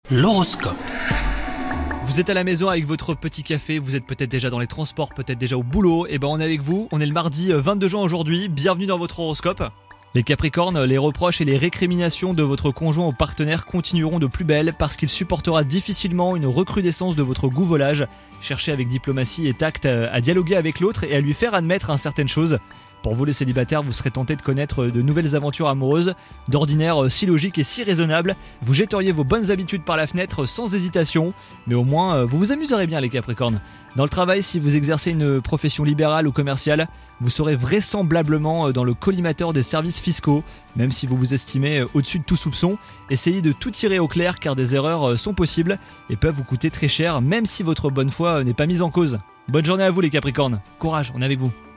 L'horoscope. Vous êtes à la maison avec votre petit café, vous êtes peut-être déjà dans les transports, peut-être déjà au boulot, et on est avec vous, on est le mardi 22 juin aujourd'hui, bienvenue dans votre horoscope. Les Capricornes, les reproches et les récriminations de votre conjoint ou partenaire continueront de plus belle parce qu'il supportera difficilement une recrudescence de votre goût volage. Cherchez avec diplomatie et tact à dialoguer avec l'autre et à lui faire admettre certaines choses. Pour vous les célibataires, vous serez tentés de connaître de nouvelles aventures amoureuses, d'ordinaire si logiques et si raisonnables. Vous jetteriez vos bonnes habitudes par la fenêtre sans hésitation, mais au moins vous vous amuserez bien les Capricornes. Dans le travail, si vous exercez une profession libérale ou commerciale, vous serez vraisemblablement dans le collimateur des services fiscaux, même si vous vous estimez au-dessus de tout soupçon. Essayez de tout tirer au clair car des erreurs sont possibles et peuvent vous coûter très cher, même si votre bonne foi n'est pas mise en cause. Bonne journée à vous les Capricornes, courage, on est avec vous.